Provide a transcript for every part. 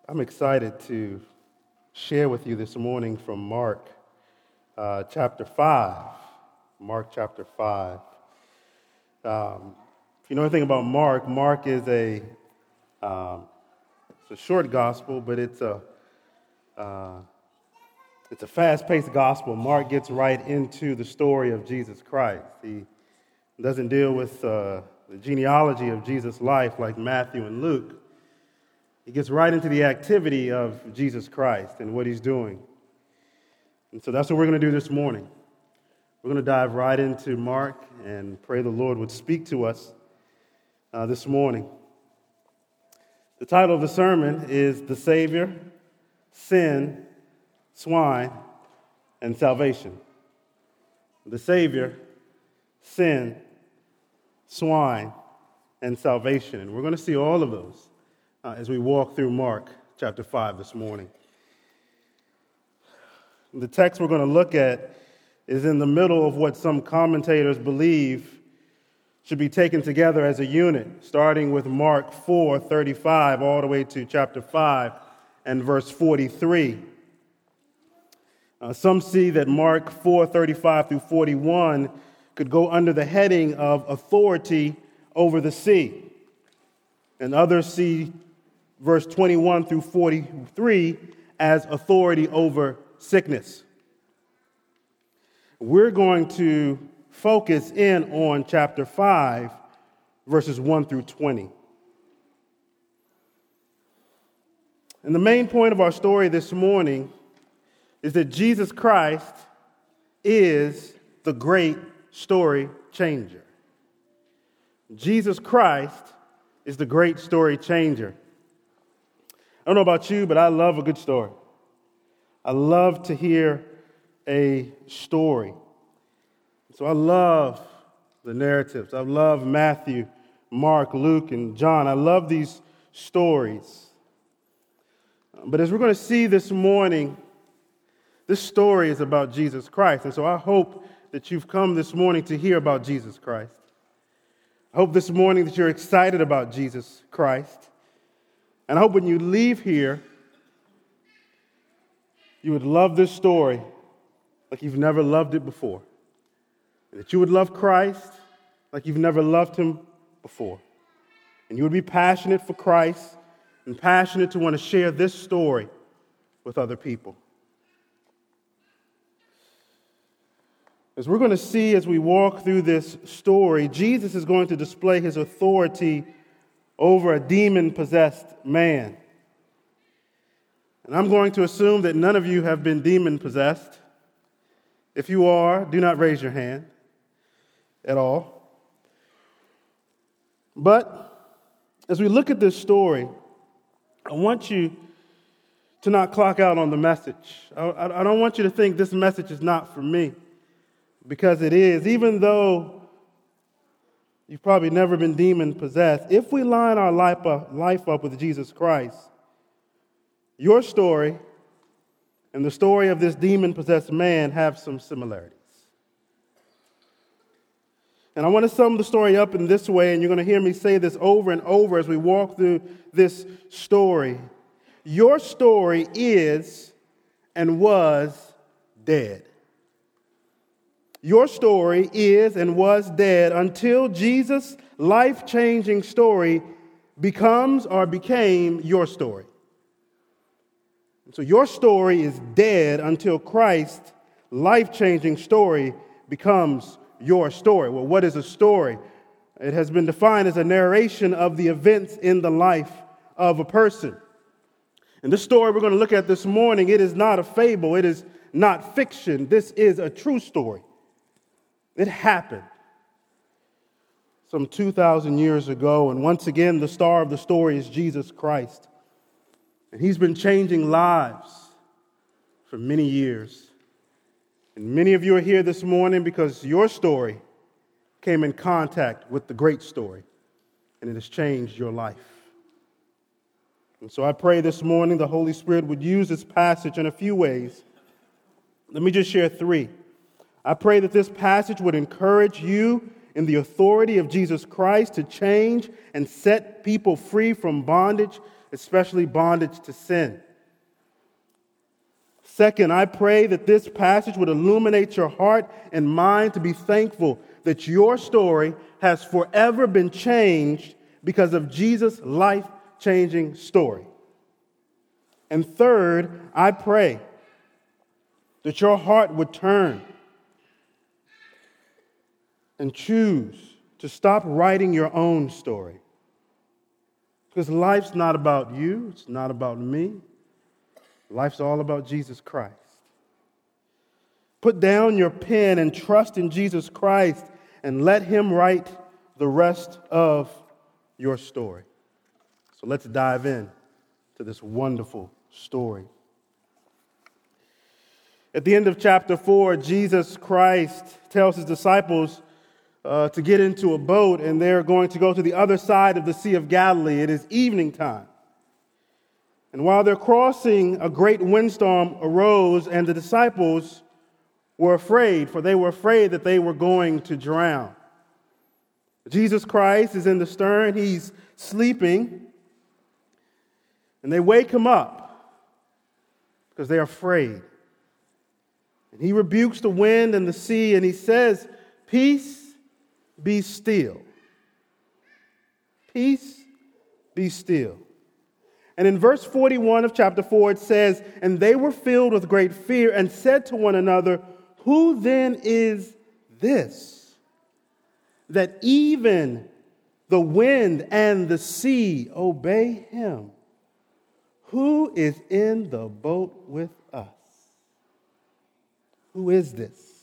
I'm excited to share with you this morning from Mark chapter 5. Mark chapter 5. If you know anything about Mark, Mark is it's a short gospel, but it's a fast-paced gospel. Mark gets right into the story of Jesus Christ. He doesn't deal with the genealogy of Jesus' life like Matthew and Luke. He gets right into the activity of Jesus Christ and what he's doing. And so that's what we're going to do this morning. We're going to dive right into Mark and pray the Lord would speak to us this morning. The title of the sermon is The Savior, Sin, Swine, and Salvation. The Savior, Sin, Swine, and Salvation. And we're going to see all of those as we walk through Mark chapter 5 this morning. The text we're going to look at is in the middle of what some commentators believe should be taken together as a unit, starting with Mark 4:35 all the way to chapter 5 and verse 43. Some see that Mark 4:35 through 41 could go under the heading of authority over the sea. And others see verse 21 through 43 as authority over sickness. We're going to focus in on chapter 5, verses 1 through 20. And the main point of our story this morning is that Jesus Christ is the great story changer. Jesus Christ is the great story changer. I don't know about you, but I love a good story. I love to hear a story. So I love the narratives. I love Matthew, Mark, Luke, and John. I love these stories. But as we're going to see this morning, this story is about Jesus Christ. And so I hope that you've come this morning to hear about Jesus Christ. I hope this morning that you're excited about Jesus Christ. And I hope when you leave here, you would love this story like you've never loved it before. And that you would love Christ like you've never loved him before. And you would be passionate for Christ and passionate to want to share this story with other people. As we're going to see as we walk through this story, Jesus is going to display his authority over a demon-possessed man. And I'm going to assume that none of you have been demon-possessed. If you are, do not raise your hand at all. But as we look at this story, I want you to not clock out on the message. I don't want you to think this message is not for me, because it is. Even though you've probably never been demon-possessed, if we line our life up with Jesus Christ, your story and the story of this demon-possessed man have some similarities. And I want to sum the story up in this way, and you're going to hear me say this over and over as we walk through this story. Your story is and was dead. Your story is and was dead until Jesus' life-changing story becomes or became your story. So your story is dead until Christ's life-changing story becomes your story. Well, what is a story? It has been defined as a narration of the events in the life of a person. And this story we're going to look at this morning, it is not a fable. It is not fiction. This is a true story. It happened some 2,000 years ago, and once again, the star of the story is Jesus Christ. And he's been changing lives for many years. And many of you are here this morning because your story came in contact with the great story, and it has changed your life. And so I pray this morning the Holy Spirit would use this passage in a few ways. Let me just share three. I pray that this passage would encourage you in the authority of Jesus Christ to change and set people free from bondage especially bondage to sin. Second, I pray that this passage would illuminate your heart and mind to be thankful that your story has forever been changed because of Jesus' life-changing story. And third, I pray that your heart would turn and choose to stop writing your own story. Because life's not about you, it's not about me. Life's all about Jesus Christ. Put down your pen and trust in Jesus Christ and let him write the rest of your story. So let's dive in to this wonderful story. At the end of chapter 4, Jesus Christ tells his disciples to get into a boat, and they're going to go to the other side of the Sea of Galilee. It is evening time. And while they're crossing, a great windstorm arose, and the disciples were afraid, for they were afraid that they were going to drown. Jesus Christ is in the stern. He's sleeping. And they wake him up because they're afraid. And he rebukes the wind and the sea, and he says, "Peace, be still. Peace, be still." And in verse 41 of chapter 4, it says, "And they were filled with great fear and said to one another, 'Who then is this, that even the wind and the sea obey him? Who is in the boat with us?'" Who is this?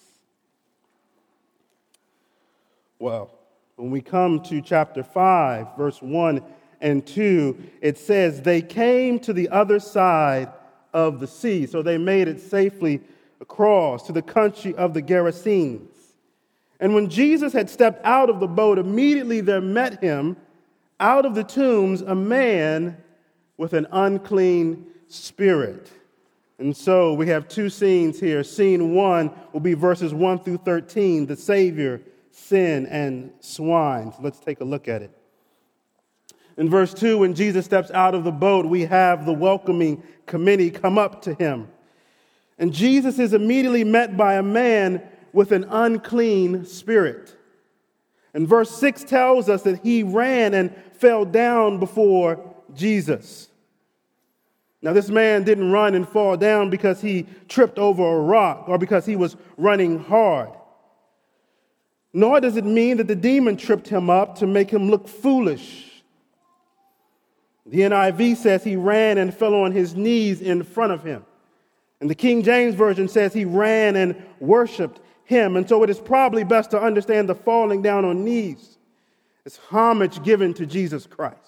Well, when we come to chapter 5, verse 1 and 2, it says, "They came to the other side of the sea." So they made it safely across to the country of the Gerasenes. And when Jesus had stepped out of the boat, immediately there met him out of the tombs a man with an unclean spirit. And so we have two scenes here. Scene 1 will be verses 1 through 13, the Savior, sin, and swine. So let's take a look at it. In verse 2, when Jesus steps out of the boat, we have the welcoming committee come up to him. And Jesus is immediately met by a man with an unclean spirit. And verse 6 tells us that he ran and fell down before Jesus. Now, this man didn't run and fall down because he tripped over a rock or because he was running hard. Nor does it mean that the demon tripped him up to make him look foolish. The NIV says he ran and fell on his knees in front of him. And the King James Version says he ran and worshiped him. And so it is probably best to understand the falling down on knees as homage given to Jesus Christ.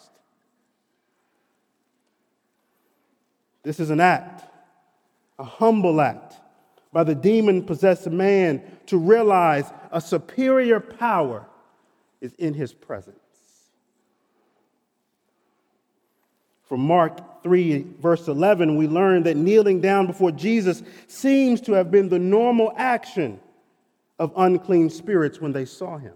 This is an act, a humble act by the demon-possessed man to realize a superior power is in his presence. From Mark 3, verse 11, we learn that kneeling down before Jesus seems to have been the normal action of unclean spirits when they saw him.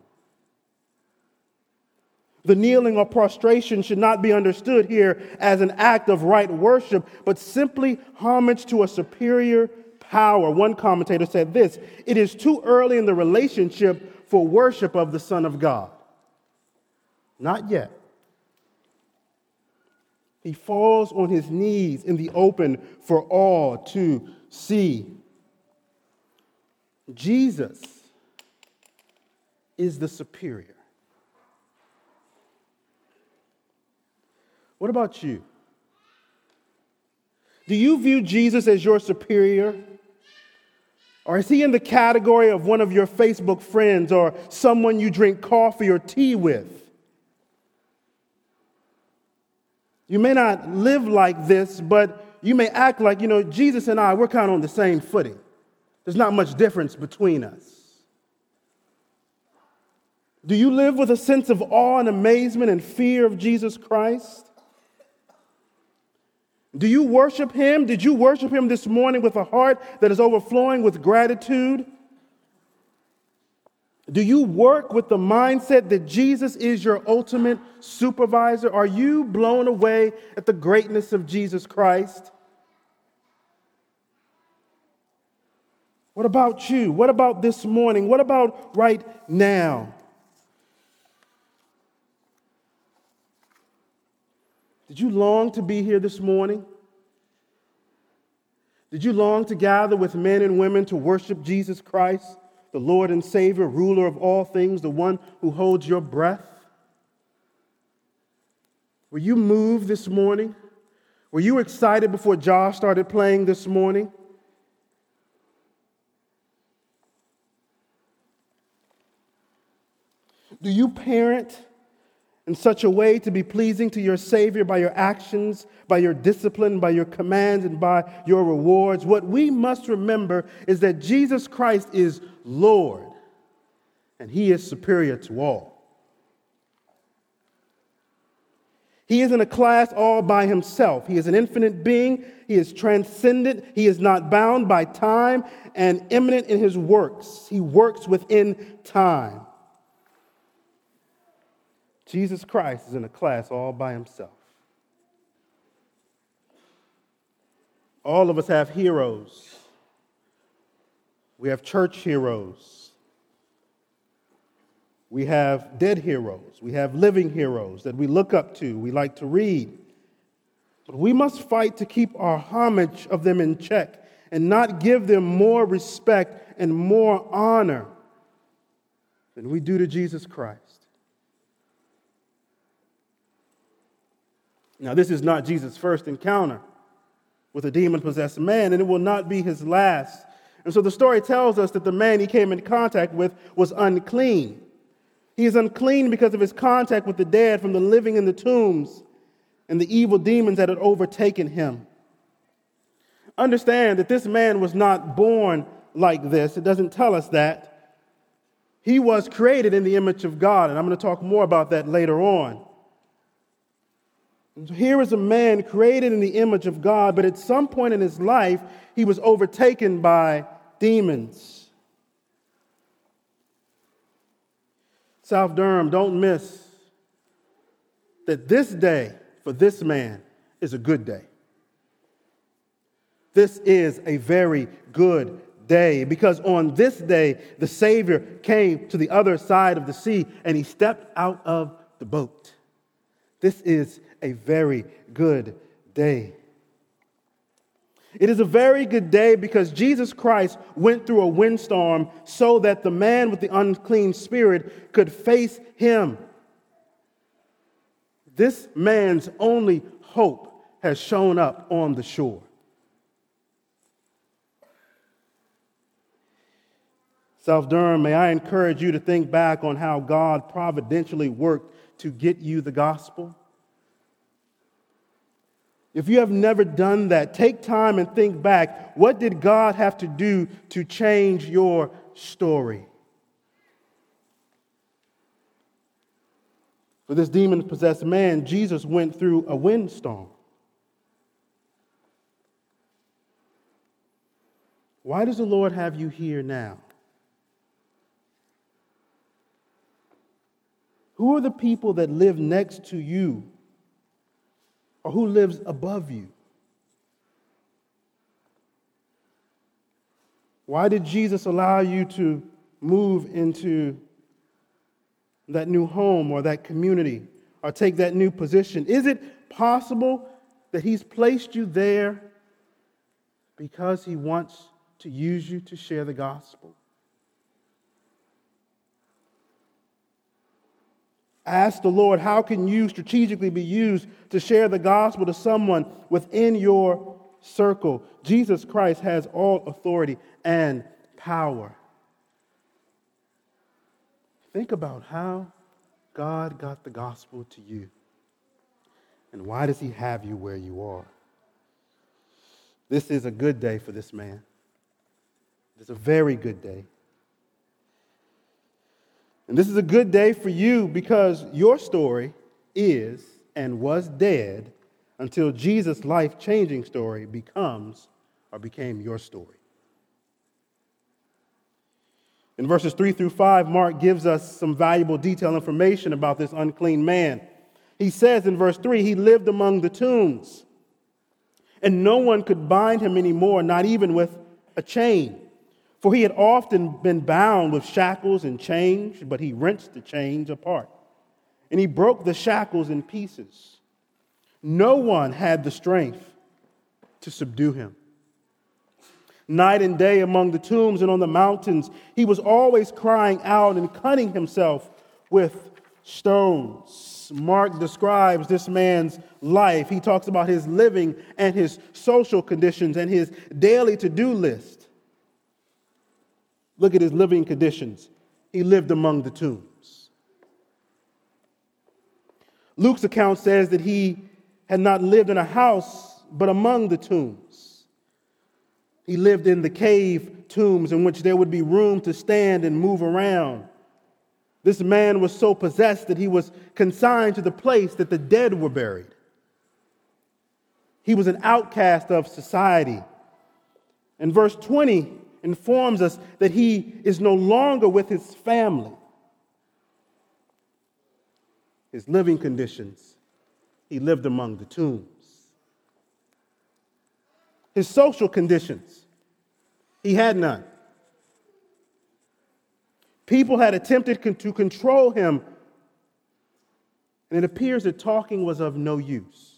The kneeling or prostration should not be understood here as an act of right worship, but simply homage to a superior power. One commentator said this: "It is too early in the relationship for worship of the Son of God." Not yet. He falls on his knees in the open for all to see. Jesus is the superior. What about you? Do you view Jesus as your superior? Or is he in the category of one of your Facebook friends or someone you drink coffee or tea with? You may not live like this, but you may act like, Jesus and I, we're kind of on the same footing. There's not much difference between us. Do you live with a sense of awe and amazement and fear of Jesus Christ? Do you worship him? Did you worship him this morning with a heart that is overflowing with gratitude? Do you work with the mindset that Jesus is your ultimate supervisor? Are you blown away at the greatness of Jesus Christ? What about you? What about this morning? What about right now? Did you long to be here this morning? Did you long to gather with men and women to worship Jesus Christ, the Lord and Savior, ruler of all things, the one who holds your breath? Were you moved this morning? Were you excited before Josh started playing this morning? Do you parent in such a way to be pleasing to your Savior by your actions, by your discipline, by your commands, and by your rewards? What we must remember is that Jesus Christ is Lord, and He is superior to all. He is in a class all by Himself. He is an infinite being. He is transcendent. He is not bound by time and immanent in His works. He works within time. Jesus Christ is in a class all by Himself. All of us have heroes. We have church heroes. We have dead heroes. We have living heroes that we look up to, we like to read. But we must fight to keep our homage of them in check and not give them more respect and more honor than we do to Jesus Christ. Now, this is not Jesus' first encounter with a demon-possessed man, and it will not be his last. And so the story tells us that the man he came in contact with was unclean. He is unclean because of his contact with the dead, from the living in the tombs and the evil demons that had overtaken him. Understand that this man was not born like this. It doesn't tell us that. He was created in the image of God, and I'm going to talk more about that later on. Here is a man created in the image of God, but at some point in his life, he was overtaken by demons. South Durham, don't miss that this day for this man is a good day. This is a very good day, because on this day, the Savior came to the other side of the sea and He stepped out of the boat. This is a very good day. It is a very good day because Jesus Christ went through a windstorm so that the man with the unclean spirit could face Him. This man's only hope has shown up on the shore. South Durham, may I encourage you to think back on how God providentially worked to get you the gospel. If you have never done that, take time and think back. What did God have to do to change your story? For this demon-possessed man, Jesus went through a windstorm. Why does the Lord have you here now? Who are the people that live next to you, or who lives above you? Why did Jesus allow you to move into that new home or that community or take that new position? Is it possible that He's placed you there because He wants to use you to share the gospel? Ask the Lord, how can you strategically be used to share the gospel to someone within your circle? Jesus Christ has all authority and power. Think about how God got the gospel to you. And why does He have you where you are? This is a good day for this man. It's a very good day. And this is a good day for you because your story is and was dead until Jesus' life-changing story becomes or became your story. In verses 3 through 5, Mark gives us some valuable detailed information about this unclean man. He says in verse 3, he lived among the tombs, and no one could bind him anymore, not even with a chain. For he had often been bound with shackles and chains, but he wrenched the chains apart, and he broke the shackles in pieces. No one had the strength to subdue him. Night and day among the tombs and on the mountains, he was always crying out and cutting himself with stones. Mark describes this man's life. He talks about his living and his social conditions and his daily to-do list. Look at his living conditions. He lived among the tombs. Luke's account says that he had not lived in a house, but among the tombs. He lived in the cave tombs in which there would be room to stand and move around. This man was so possessed that he was consigned to the place that the dead were buried. He was an outcast of society. And verse 20 informs us that he is no longer with his family. His living conditions, he lived among the tombs. His social conditions, he had none. People had attempted to control him, and it appears that talking was of no use.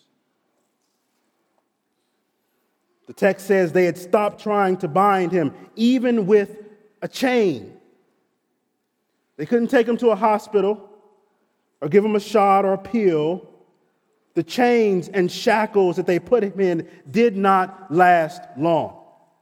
The text says they had stopped trying to bind him, even with a chain. They couldn't take him to a hospital or give him a shot or a pill. The chains and shackles that they put him in did not last long.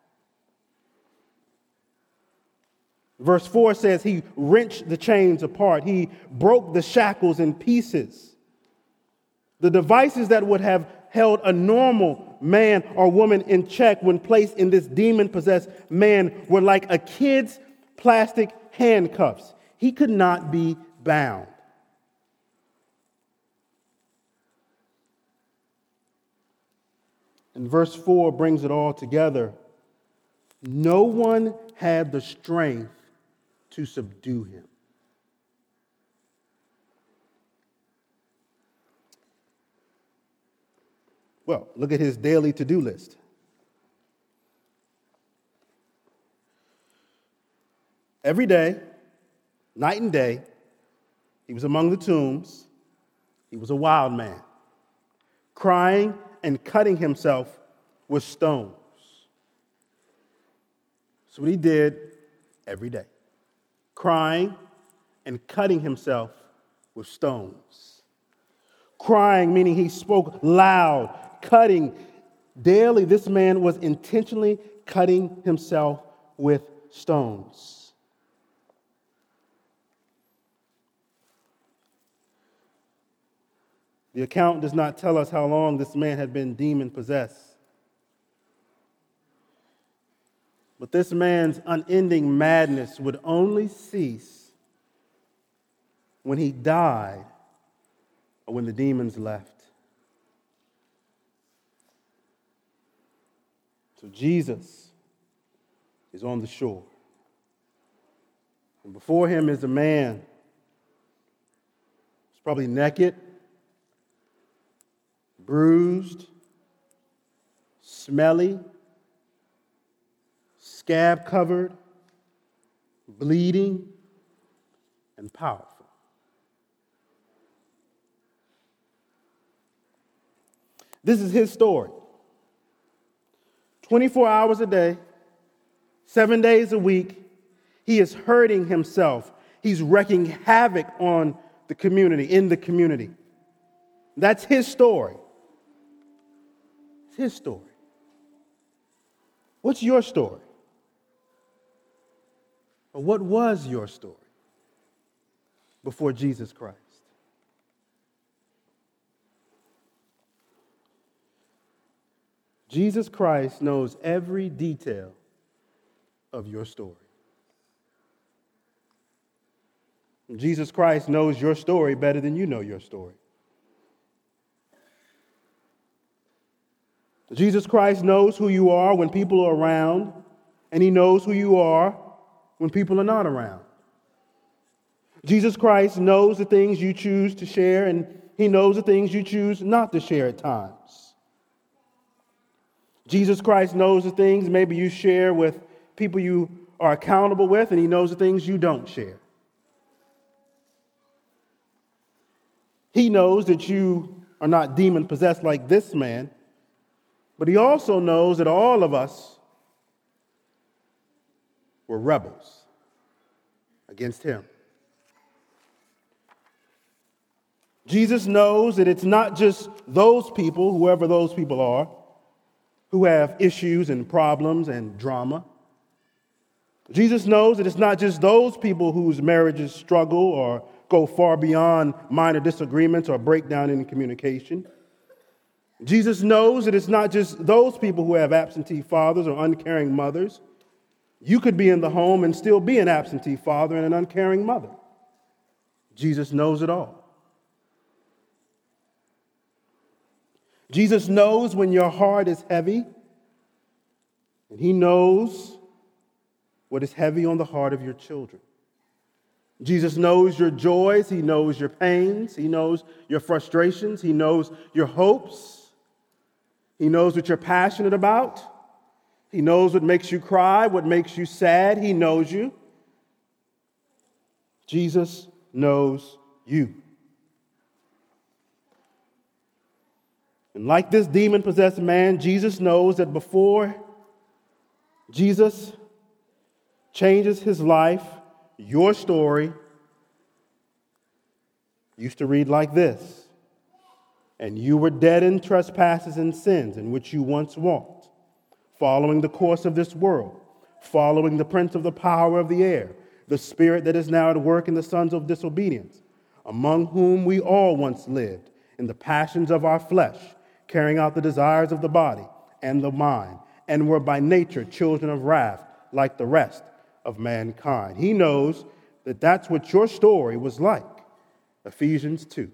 Verse 4 says he wrenched the chains apart. He broke the shackles in pieces. The devices that would have held a normal man or woman in check when placed in this demon-possessed man were like a kid's plastic handcuffs. He could not be bound. And verse 4 brings it all together. No one had the strength to subdue him. Well, look at his daily to-do list. Every day, night and day, he was among the tombs. He was a wild man, crying and cutting himself with stones. That's what he did every day, crying and cutting himself with stones. Crying, meaning he spoke loud. Cutting, daily, this man was intentionally cutting himself with stones. The account does not tell us how long this man had been demon-possessed. But this man's unending madness would only cease when he died or when the demons left. So Jesus is on the shore. And before him is a man. He's probably naked, bruised, smelly, scab-covered, bleeding, and powerful. This is his story. 24 hours a day, 7 days a week, he is hurting himself. He's wreaking havoc on the community, in the community. That's his story. It's his story. What's your story? Or what was your story before Jesus Christ? Jesus Christ knows every detail of your story. Jesus Christ knows your story better than you know your story. Jesus Christ knows who you are when people are around, and he knows who you are when people are not around. Jesus Christ knows the things you choose to share, and he knows the things you choose not to share at times. Jesus Christ knows the things maybe you share with people you are accountable with, and he knows the things you don't share. He knows that you are not demon-possessed like this man, but he also knows that all of us were rebels against him. Jesus knows that it's not just those people, whoever those people are, who have issues and problems and drama. Jesus knows that it's not just those people whose marriages struggle or go far beyond minor disagreements or breakdown in communication. Jesus knows that it's not just those people who have absentee fathers or uncaring mothers. You could be in the home and still be an absentee father and an uncaring mother. Jesus knows it all. Jesus knows when your heart is heavy, and he knows what is heavy on the heart of your children. Jesus knows your joys, he knows your pains, he knows your frustrations, he knows your hopes, he knows what you're passionate about, he knows what makes you cry, what makes you sad, he knows you. Jesus knows you. And like this demon-possessed man, Jesus knows that before Jesus changes his life, your story used to read like this. And you were dead in trespasses and sins in which you once walked, following the course of this world, following the prince of the power of the air, the spirit that is now at work in the sons of disobedience, among whom we all once lived in the passions of our flesh, carrying out the desires of the body and the mind, and were by nature children of wrath like the rest of mankind. He knows that that's what your story was like. Ephesians 2.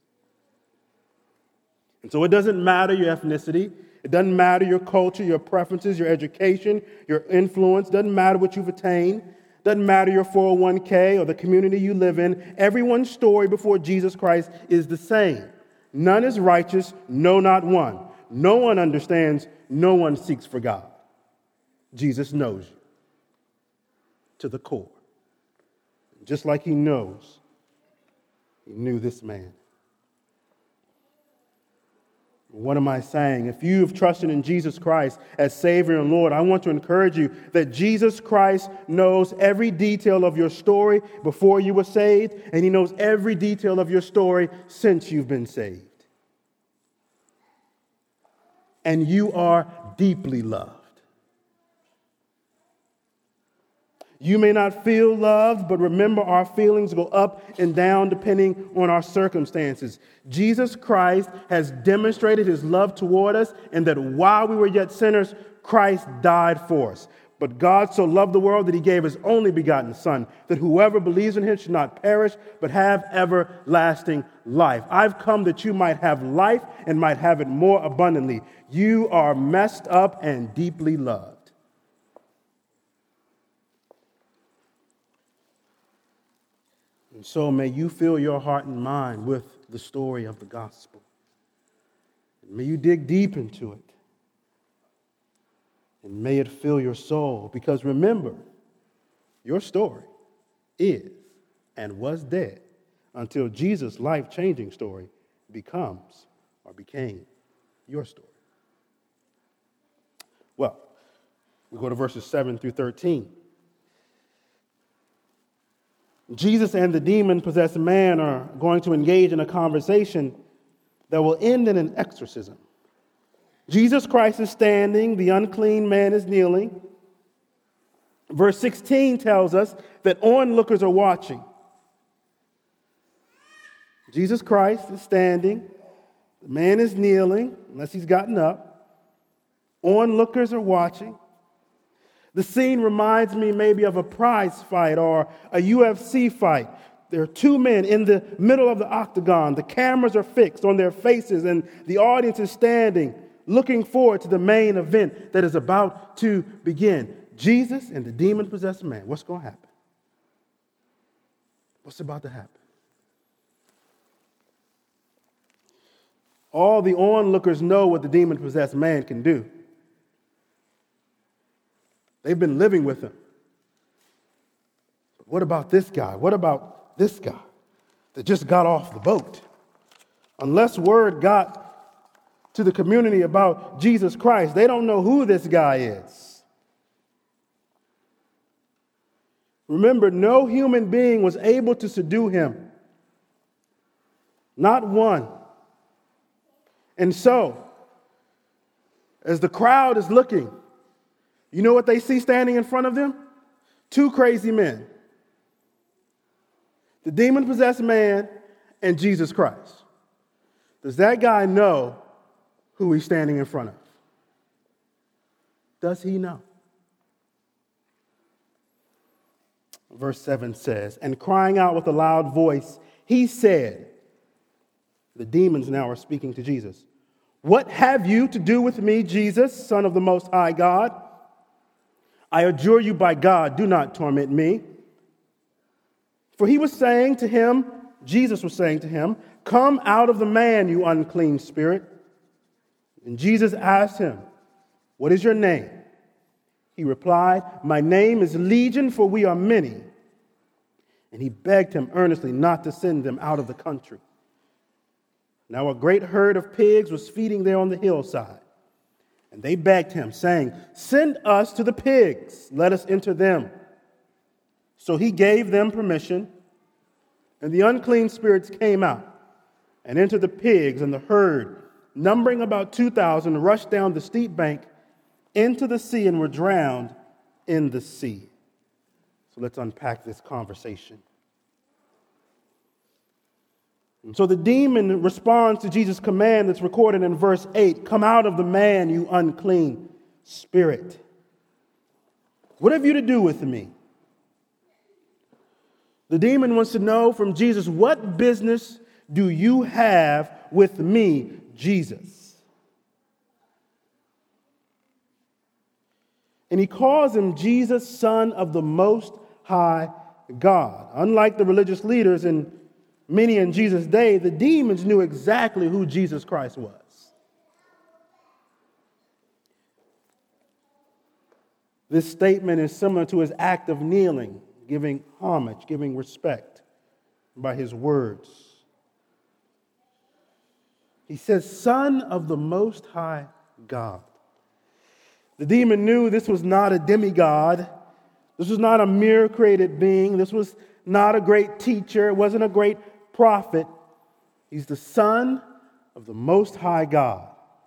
And so it doesn't matter your ethnicity. It doesn't matter your culture, your preferences, your education, your influence. It doesn't matter what you've attained. It doesn't matter your 401k or the community you live in. Everyone's story before Jesus Christ is the same. None is righteous, no, not one. No one understands, no one seeks for God. Jesus knows you to the core. Just like he knows, he knew this man. What am I saying? If you have trusted in Jesus Christ as Savior and Lord, I want to encourage you that Jesus Christ knows every detail of your story before you were saved, and he knows every detail of your story since you've been saved. And you are deeply loved. You may not feel loved, but remember our feelings go up and down depending on our circumstances. Jesus Christ has demonstrated his love toward us, and that while we were yet sinners, Christ died for us. But God so loved the world that he gave his only begotten Son, that whoever believes in him should not perish, but have everlasting life. I've come that you might have life and might have it more abundantly. You are messed up and deeply loved. And so may you fill your heart and mind with the story of the gospel. And may you dig deep into it. And may it fill your soul. Because remember, your story is and was dead until Jesus' life-changing story becomes or became your story. Well, we go to verses 7 through 13. Jesus and the demon-possessed man are going to engage in a conversation that will end in an exorcism. Jesus Christ is standing, the unclean man is kneeling. Verse 16 tells us that onlookers are watching. Jesus Christ is standing, the man is kneeling, unless he's gotten up. Onlookers are watching. The scene reminds me maybe of a prize fight or a UFC fight. There are two men in the middle of the octagon. The cameras are fixed on their faces, and the audience is standing, looking forward to the main event that is about to begin. Jesus and the demon-possessed man. What's going to happen? What's about to happen? All the onlookers know what the demon-possessed man can do. They've been living with him. But what about this guy? What about this guy that just got off the boat? Unless word got to the community about Jesus Christ, they don't know who this guy is. Remember, no human being was able to subdue him. Not one. And so, as the crowd is looking, you know what they see standing in front of them? Two crazy men. The demon-possessed man and Jesus Christ. Does that guy know who he's standing in front of? Does he know? Verse 7 says, and crying out with a loud voice, he said, the demons now are speaking to Jesus, what have you to do with me, Jesus, Son of the Most High God? I adjure you by God, do not torment me. For he was saying to him, Jesus was saying to him, come out of the man, you unclean spirit. And Jesus asked him, what is your name? He replied, my name is Legion, for we are many. And he begged him earnestly not to send them out of the country. Now a great herd of pigs was feeding there on the hillside. And they begged him, saying, send us to the pigs, let us enter them. So he gave them permission, and the unclean spirits came out and entered the pigs, and the herd, numbering about 2,000, rushed down the steep bank into the sea and were drowned in the sea. So let's unpack this conversation. And so the demon responds to Jesus' command that's recorded in verse 8, come out of the man, you unclean spirit. What have you to do with me? The demon wants to know from Jesus, what business do you have with me, Jesus? And he calls him Jesus, Son of the Most High God. Unlike the religious leaders and many in Jesus' day, the demons knew exactly who Jesus Christ was. This statement is similar to his act of kneeling, giving homage, giving respect by his words. He says, Son of the Most High God. The demon knew this was not a demigod. This was not a mere created being. This was not a great teacher. It wasn't a great prophet. He's the Son of the Most High God.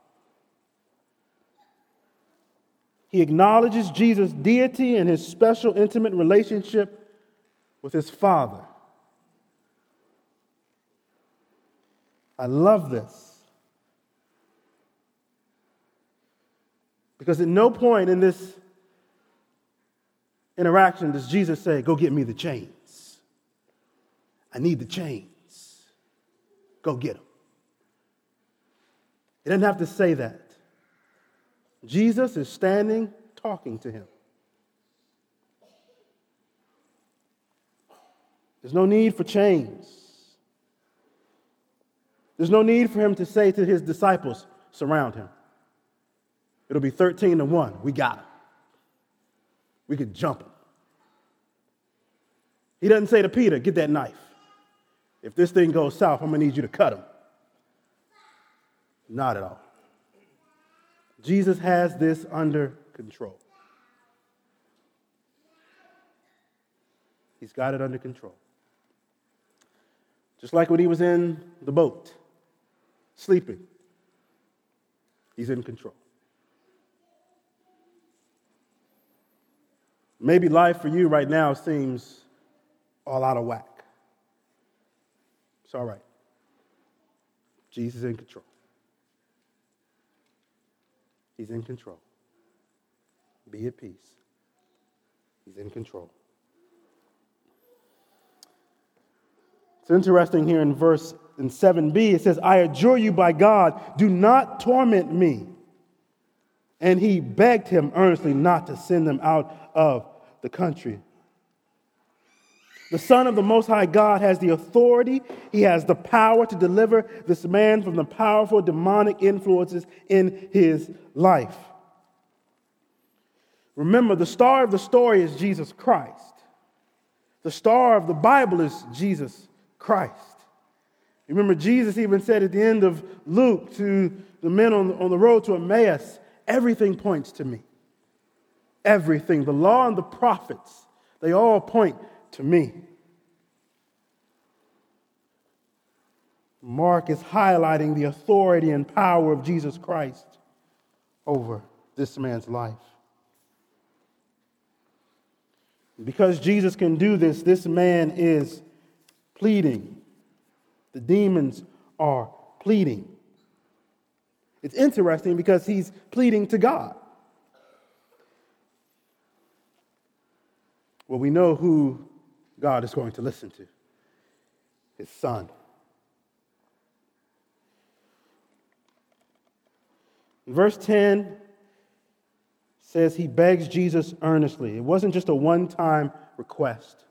He acknowledges Jesus' deity and his special intimate relationship with his Father. I love this. Because at no point in this interaction does Jesus say, go get me the chains. I need the chains. Go get them. He doesn't have to say that. Jesus is standing, talking to him. There's no need for chains. There's no need for him to say to his disciples, surround him. It'll be 13-1. We got him. We could jump him. He doesn't say to Peter, get that knife. If this thing goes south, I'm going to need you to cut him. Not at all. Jesus has this under control. He's got it under control. Just like when he was in the boat, sleeping, he's in control. Maybe life for you right now seems all out of whack. It's all right. Jesus is in control. He's in control. Be at peace. He's in control. It's interesting here in verse 7b, it says, I adjure you by God, do not torment me. and he begged him earnestly not to send them out of the country. The Son of the Most High God has the authority, he has the power to deliver this man from the powerful demonic influences in his life. Remember, the star of the story is Jesus Christ. The star of the Bible is Jesus Christ. Remember, Jesus even said at the end of Luke to the men on the road to Emmaus, everything points to me. Everything. The law and the prophets, they all point to me. Mark is highlighting the authority and power of Jesus Christ over this man's life. Because Jesus can do this, this man is pleading. The demons are pleading. It's interesting because he's pleading to God. Well, we know who God is going to listen to. His Son. Verse 10 says he begs Jesus earnestly. It wasn't just a one-time request.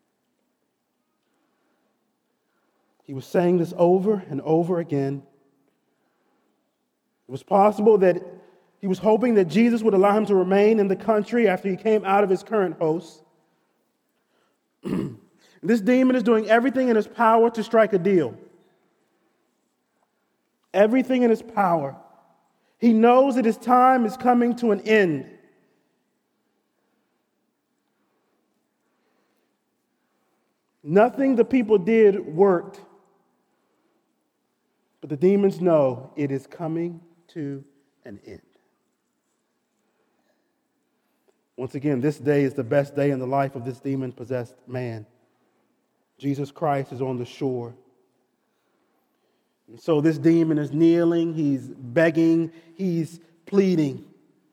He was saying this over and over again. It was possible that he was hoping that Jesus would allow him to remain in the country after he came out of his current host. This demon is doing everything in his power to strike a deal. Everything in his power. He knows that his time is coming to an end. Nothing the people did worked, but the demons know it is coming to an end. Once again, this day is the best day in the life of this demon-possessed man. Jesus Christ is on the shore. And so this demon is kneeling, he's begging, he's pleading.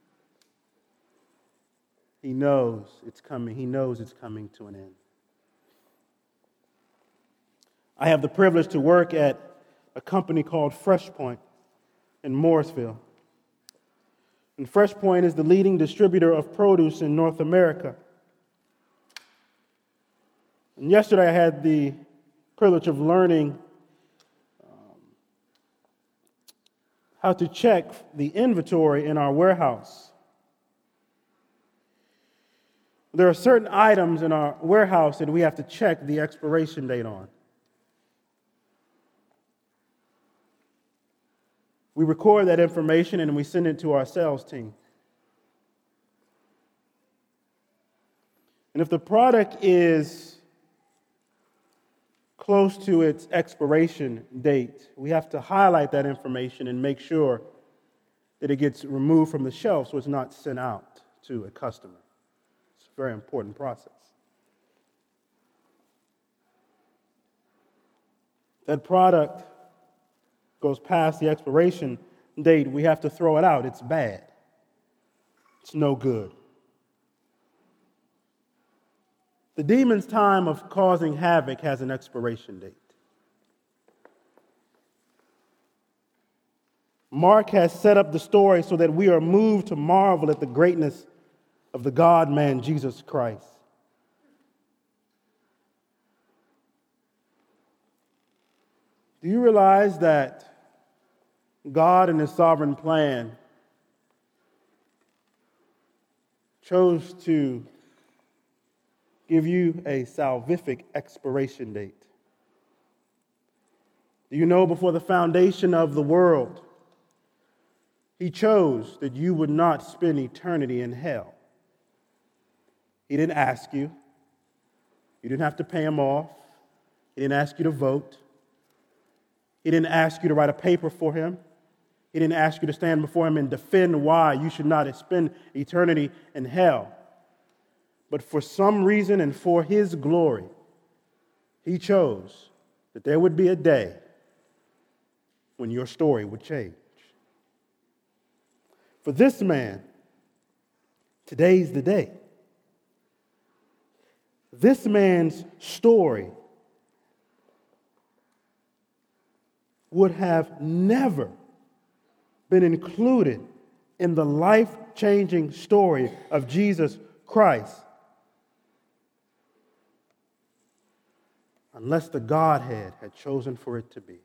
He knows it's coming. He knows it's coming to an end. I have the privilege to work at a company called FreshPoint in Morrisville. And FreshPoint is the leading distributor of produce in North America. And yesterday I had the privilege of learning how to check the inventory in our warehouse. There are certain items in our warehouse that we have to check the expiration date on. We record that information and we send it to our sales team. And if the product is close to its expiration date, we have to highlight that information and make sure that it gets removed from the shelf so it's not sent out to a customer. It's a very important process. That product goes past the expiration date, we have to throw it out. It's bad. It's no good. The demon's time of causing havoc has an expiration date. Mark has set up the story so that we are moved to marvel at the greatness of the God-man, Jesus Christ. Do you realize that God in his sovereign plan chose to give you a salvific expiration date? Do you know before the foundation of the world, he chose that you would not spend eternity in hell? He didn't ask you. You didn't have to pay him off. He didn't ask you to vote. He didn't ask you to write a paper for him. He didn't ask you to stand before him and defend why you should not spend eternity in hell. But for some reason and for his glory, he chose that there would be a day when your story would change. For this man, today's the day. This man's story would have never been included in the life-changing story of Jesus Christ unless the Godhead had chosen for it to be.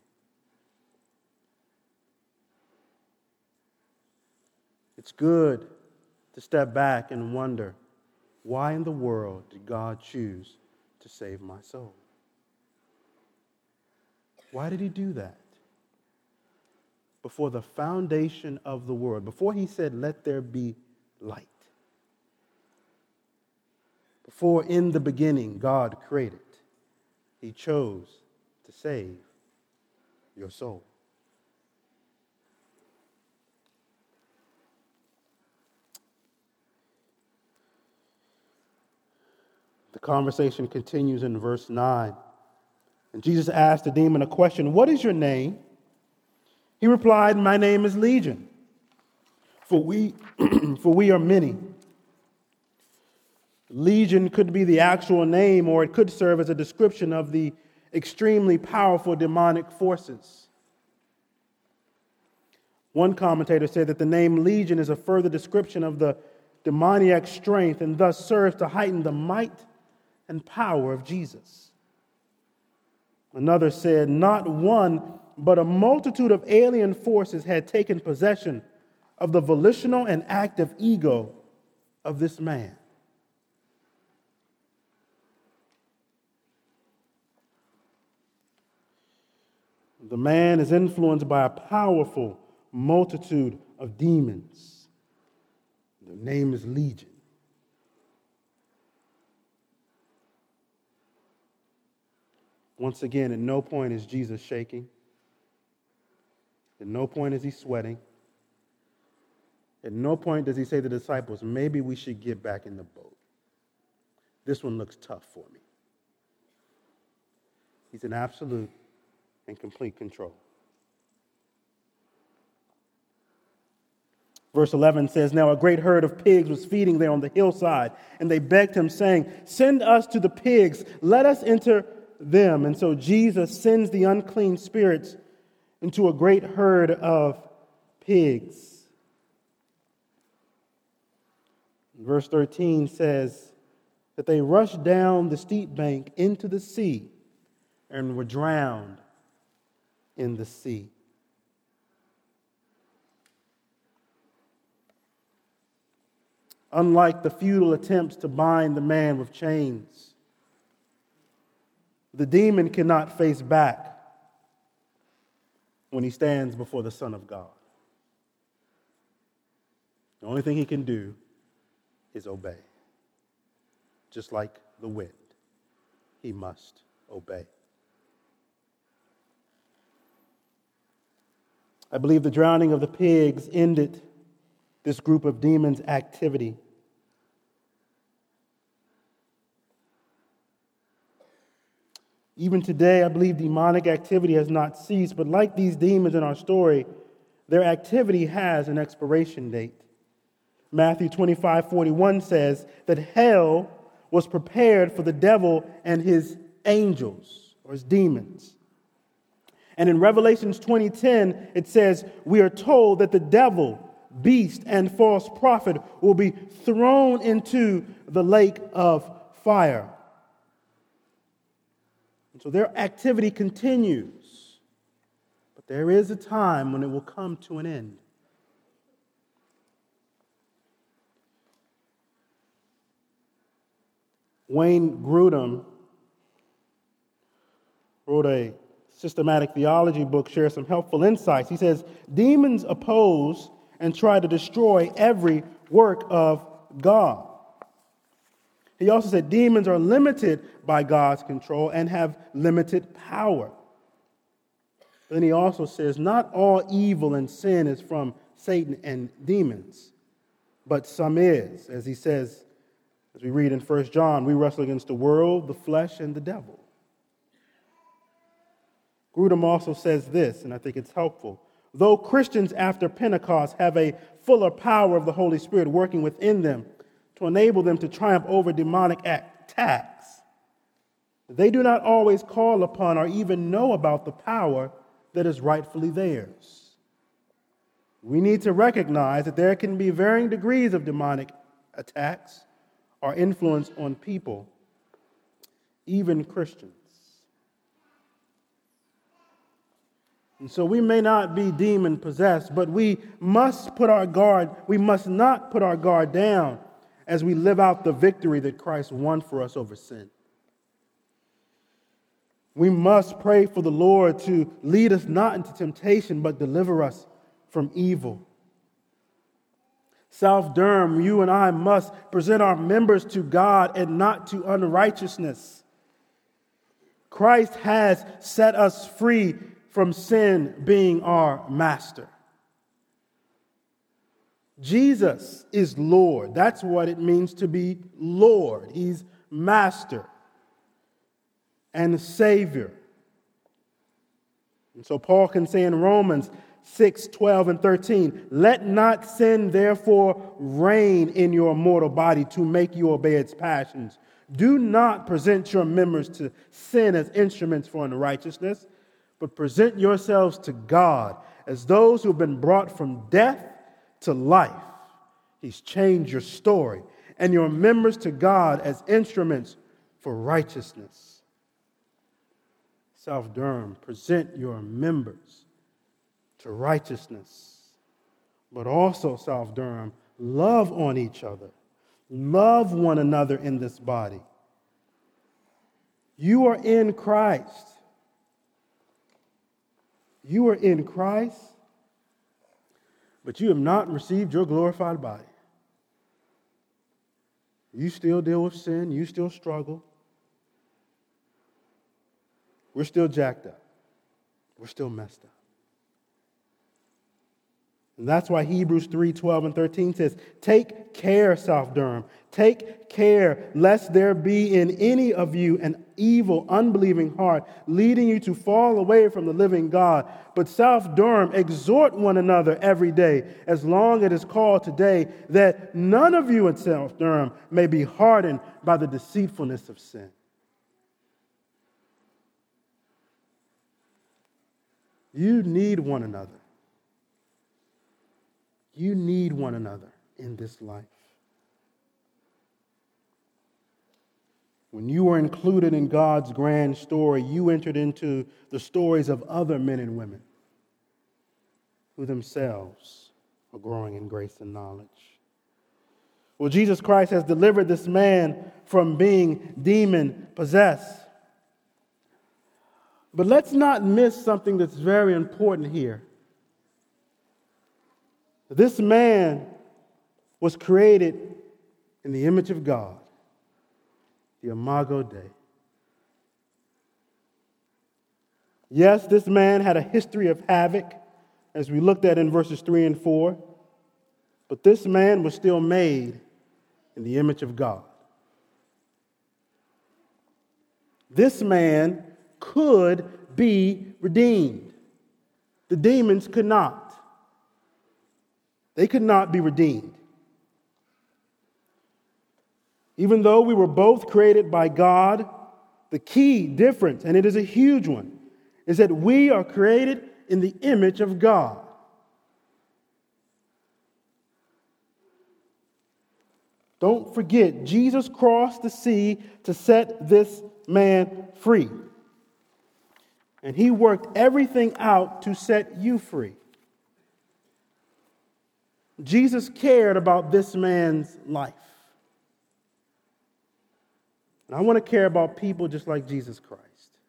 It's good to step back and wonder, why in the world did God choose to save my soul? Why did he do that? Before the foundation of the world, before he said, let there be light, before in the beginning God created, he chose to save your soul. The conversation continues in verse 9. And Jesus asked the demon a question, "What is your name?" He replied, "My name is Legion, for we are many." Legion could be the actual name, or it could serve as a description of the extremely powerful demonic forces. One commentator said that the name Legion is a further description of the demoniac strength and thus serves to heighten the might and power of Jesus. Another said, not one, but a multitude of alien forces had taken possession of the volitional and active ego of this man. The man is influenced by a powerful multitude of demons. The name is Legion. Once again, at no point is Jesus shaking. At no point is he sweating. At no point does he say to the disciples, maybe we should get back in the boat. This one looks tough for me. He's in absolute and complete control. Verse 11 says, "Now a great herd of pigs was feeding there on the hillside, and they begged him, saying, 'Send us to the pigs, let us enter them.' And so Jesus sends the unclean spirits into a great herd of pigs." Verse 13 says that they rushed down the steep bank into the sea and were drowned in the sea. Unlike the futile attempts to bind the man with chains, the demon cannot face back when he stands before the Son of God. The only thing he can do is obey. Just like the wind, he must obey. I believe the drowning of the pigs ended this group of demons' activity. Even today, I believe demonic activity has not ceased, but like these demons in our story, their activity has an expiration date. Matthew 25:41 says that hell was prepared for the devil and his angels, or his demons. And in Revelations 20:10, it says, we are told that the devil, beast, and false prophet will be thrown into the lake of fire. And so their activity continues, but there is a time when it will come to an end. Wayne Grudem wrote a systematic theology book, shares some helpful insights. He says, demons oppose and try to destroy every work of God. He also said demons are limited by God's control and have limited power. Then he also says, not all evil and sin is from Satan and demons, but some is. As he says, as we read in 1 John, we wrestle against the world, the flesh, and the devil. Grudem also says this, and I think it's helpful. Though Christians after Pentecost have a fuller power of the Holy Spirit working within them to enable them to triumph over demonic attacks, they do not always call upon or even know about the power that is rightfully theirs. We need to recognize that there can be varying degrees of demonic attacks or influence on people, even Christians. And so we may not be demon possessed, but we must not put our guard down as we live out the victory that Christ won for us over sin. We must pray for the Lord to lead us not into temptation, but deliver us from evil. South Durham, you and I must present our members to God and not to unrighteousness. Christ has set us free from sin being our master. Jesus is Lord. That's what it means to be Lord. He's master and Savior. And so Paul can say in Romans 6:12 and 13, let not sin therefore reign in your mortal body to make you obey its passions. Do not present your members to sin as instruments for unrighteousness, but present yourselves to God as those who have been brought from death to life. He's changed your story. And your members to God as instruments for righteousness. South Durham, present your members to righteousness. But also, South Durham, love on each other. Love one another in this body. You are in Christ. You are in Christ, but you have not received your glorified body. You still deal with sin. You still struggle. We're still jacked up. We're still messed up. And that's why Hebrews 3:12 and 13 says, take care, South Durham. Take care lest there be in any of you an evil, unbelieving heart, leading you to fall away from the living God. But South Durham, exhort one another every day, as long as it is called today, that none of you in South Durham may be hardened by the deceitfulness of sin. You need one another. You need one another in this life. When you were included in God's grand story, you entered into the stories of other men and women who themselves are growing in grace and knowledge. Well, Jesus Christ has delivered this man from being demon-possessed. But let's not miss something that's very important here. This man was created in the image of God, the Imago Dei. Yes, this man had a history of havoc, as we looked at in verses 3 and 4, but this man was still made in the image of God. This man could be redeemed. The demons could not. They could not be redeemed. Even though we were both created by God, the key difference, and it is a huge one, is that we are created in the image of God. Don't forget, Jesus crossed the sea to set this man free. And he worked everything out to set you free. Jesus cared about this man's life. And I want to care about people just like Jesus Christ.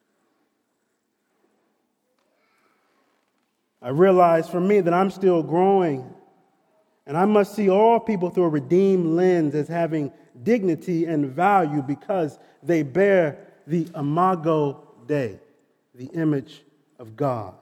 I realize for me that I'm still growing, and I must see all people through a redeemed lens as having dignity and value because they bear the Imago Dei, the image of God.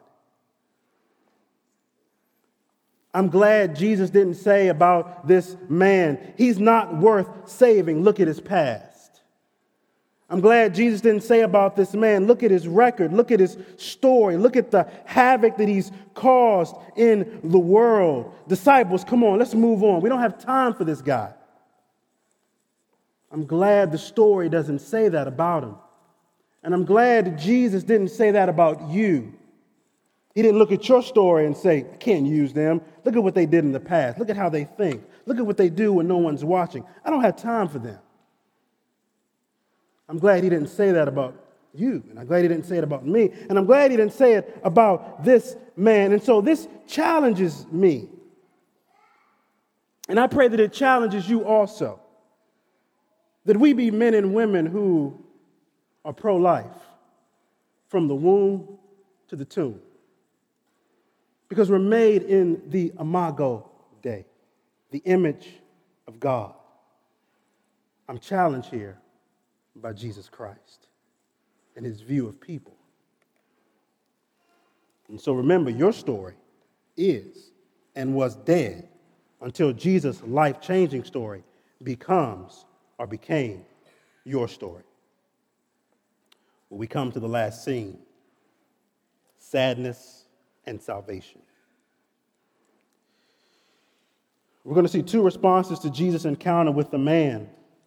I'm glad Jesus didn't say about this man, he's not worth saving. Look at his past. I'm glad Jesus didn't say about this man, look at his record, look at his story, look at the havoc that he's caused in the world. Disciples, come on, let's move on. We don't have time for this guy. I'm glad the story doesn't say that about him. And I'm glad that Jesus didn't say that about you. He didn't look at your story and say, I can't use them. Look at what they did in the past. Look at how they think. Look at what they do when no one's watching. I don't have time for them. I'm glad he didn't say that about you, and I'm glad he didn't say it about me, and I'm glad he didn't say it about this man. And so this challenges me. And I pray that it challenges you also. That we be men and women who are pro-life from the womb to the tomb. Because we're made in the imago Dei, the image of God. I'm challenged here by Jesus Christ and his view of people. And so remember, your story is and was dead until Jesus' life-changing story becomes or became your story. Well, we come to the last scene, sadness and salvation. We're going to see two responses to Jesus' encounter with the man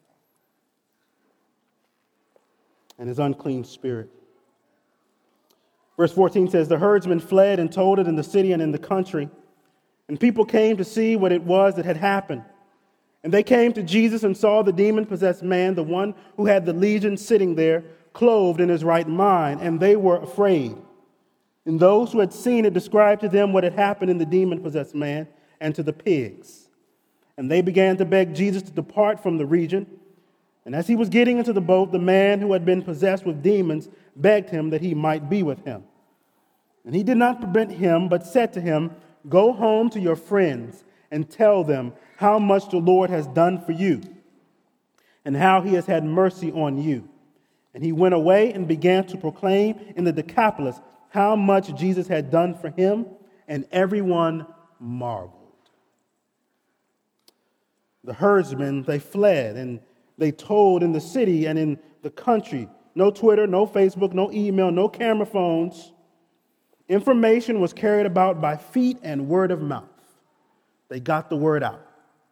and his unclean spirit. Verse 14 says, the herdsmen fled and told it in the city and in the country, and people came to see what it was that had happened. And they came to Jesus and saw the demon-possessed man, the one who had the legion, sitting there, clothed in his right mind, and they were afraid. And those who had seen it described to them what had happened in the demon-possessed man and to the pigs. And they began to beg Jesus to depart from the region. And as he was getting into the boat, the man who had been possessed with demons begged him that he might be with him. And he did not prevent him, but said to him, go home to your friends and tell them how much the Lord has done for you and how he has had mercy on you. And he went away and began to proclaim in the Decapolis how much Jesus had done for him, and everyone marveled. The herdsmen, they fled, and they told in the city and in the country. No Twitter, no Facebook, no email, no camera phones. Information was carried about by feet and word of mouth. They got the word out.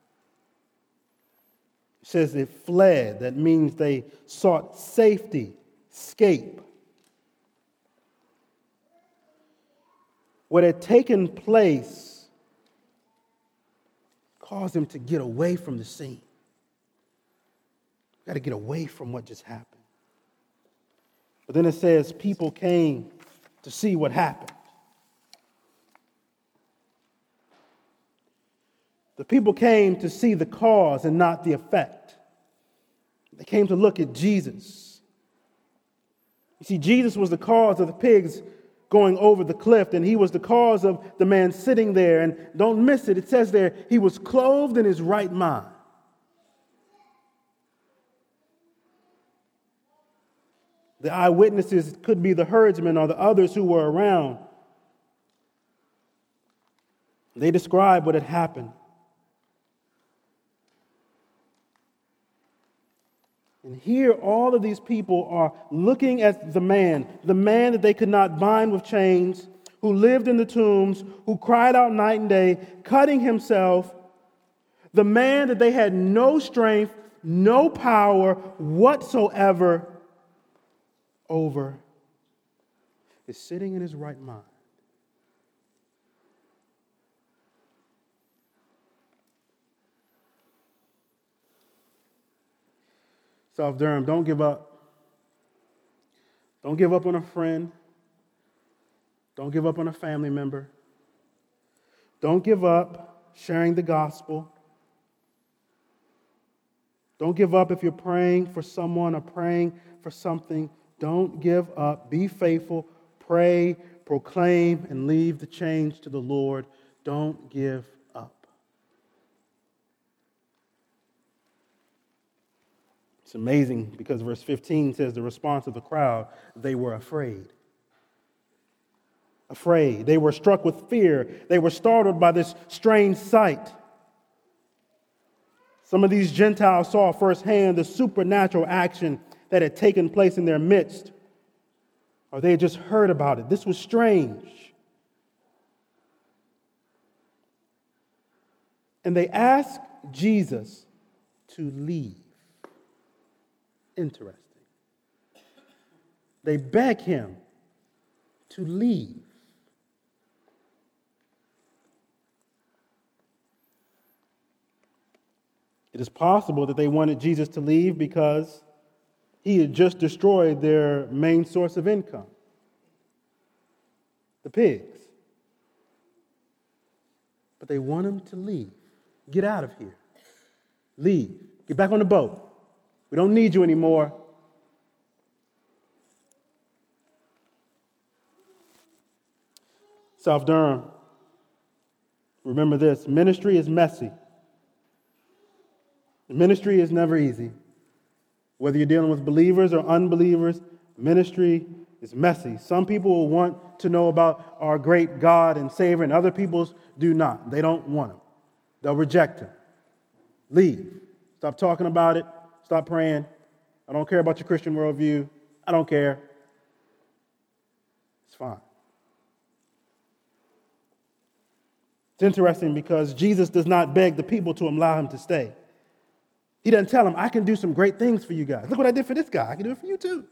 It says they fled. That means they sought safety, escape. What had taken place caused them to get away from the scene. Got to get away from what just happened. But then it says people came to see what happened. The people came to see the cause and not the effect. They came to look at Jesus. You see, Jesus was the cause of the pigs going over the cliff, and he was the cause of the man sitting there. And don't miss it, it says there, he was clothed in his right mind. The eyewitnesses could be the herdsmen or the others who were around. They describe what had happened. And here, all of these people are looking at the man that they could not bind with chains, who lived in the tombs, who cried out night and day, cutting himself, the man that they had no strength, no power whatsoever over, is sitting in his right mind. South Durham, don't give up. Don't give up on a friend. Don't give up on a family member. Don't give up sharing the gospel. Don't give up if you're praying for someone or praying for something. Don't give up. Be faithful. Pray, proclaim, and leave the change to the Lord. Don't give up. It's amazing because verse 15 says the response of the crowd, they were afraid. Afraid. They were struck with fear. They were startled by this strange sight. Some of these Gentiles saw firsthand the supernatural action that had taken place in their midst, or they had just heard about it. This was strange. And they asked Jesus to leave. Interesting. They beg him to leave. It is possible that they wanted Jesus to leave because he had just destroyed their main source of income, the pigs. But they want him to leave. Get out of here. Leave. Get back on the boat. We don't need you anymore. South Durham, remember this: ministry is messy. Ministry is never easy. Whether you're dealing with believers or unbelievers, ministry is messy. Some people will want to know about our great God and Savior, and other people do not. They don't want him. They'll reject him. Leave. Stop talking about it. Stop praying. I don't care about your Christian worldview. I don't care. It's fine. It's interesting because Jesus does not beg the people to allow him to stay. He doesn't tell them, I can do some great things for you guys. Look what I did for this guy. I can do it for you too.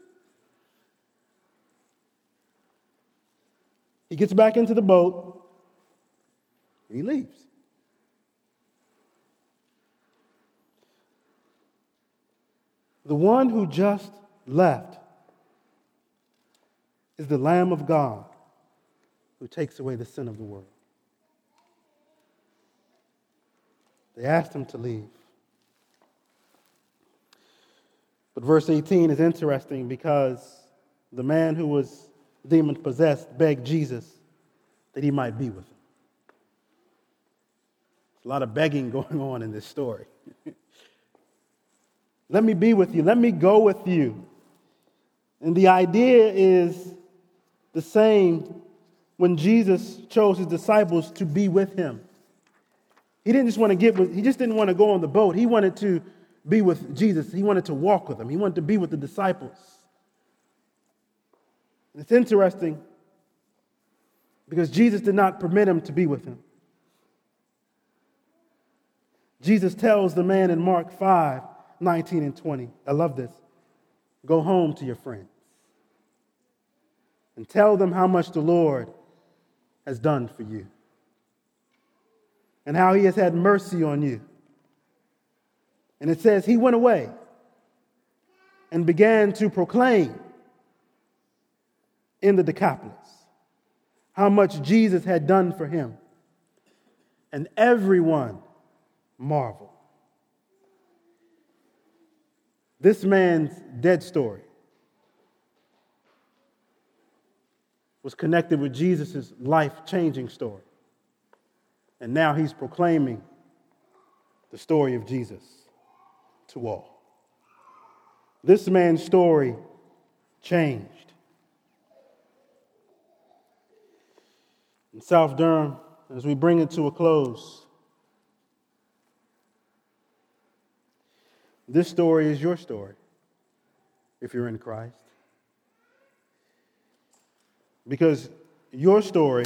He gets back into the boat and he leaves. The one who just left is the Lamb of God who takes away the sin of the world. They asked him to leave. But verse 18 is interesting because the man who was demon-possessed begged Jesus that he might be with him. There's a lot of begging going on in this story. Let me be with you. Let me go with you. And the idea is the same when Jesus chose his disciples to be with him. He didn't just want to he just didn't want to go on the boat. He wanted to be with Jesus. He wanted to walk with him. He wanted to be with the disciples. And it's interesting because Jesus did not permit him to be with him. Jesus tells the man in Mark 5:19 and 20. I love this. Go home to your friends and tell them how much the Lord has done for you and how he has had mercy on you. And it says he went away and began to proclaim in the Decapolis how much Jesus had done for him. And everyone marveled. This man's dead story was connected with Jesus' life-changing story. And now he's proclaiming the story of Jesus to all. This man's story changed. In South Durham, as we bring it to a close, this story is your story if you're in Christ. Because your story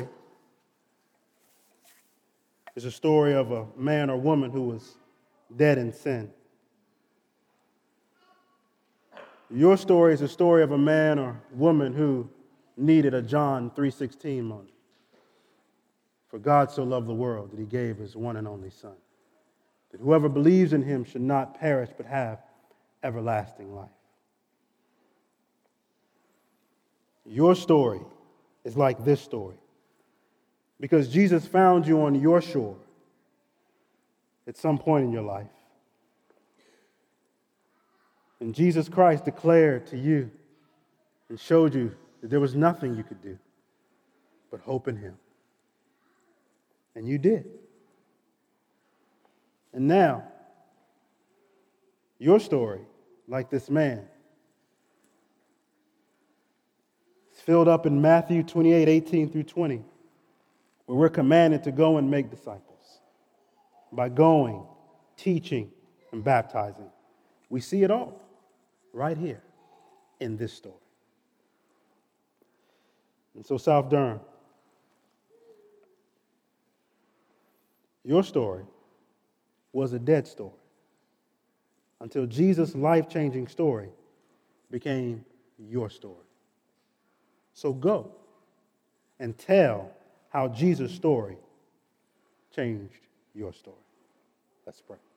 is a story of a man or woman who was dead in sin. Your story is a story of a man or woman who needed a John 3:16 moment. For God so loved the world that he gave his one and only Son, that whoever believes in him should not perish but have everlasting life. Your story is like this story because Jesus found you on your shore at some point in your life. And Jesus Christ declared to you and showed you that there was nothing you could do but hope in him. And you did. And now, your story, like this man, is filled up in Matthew 28:18 through 20, where we're commanded to go and make disciples by going, teaching, and baptizing. We see it all right here in this story. And so, South Durham, your story was a dead story until Jesus' life-changing story became your story. So go and tell how Jesus' story changed your story. Let's pray.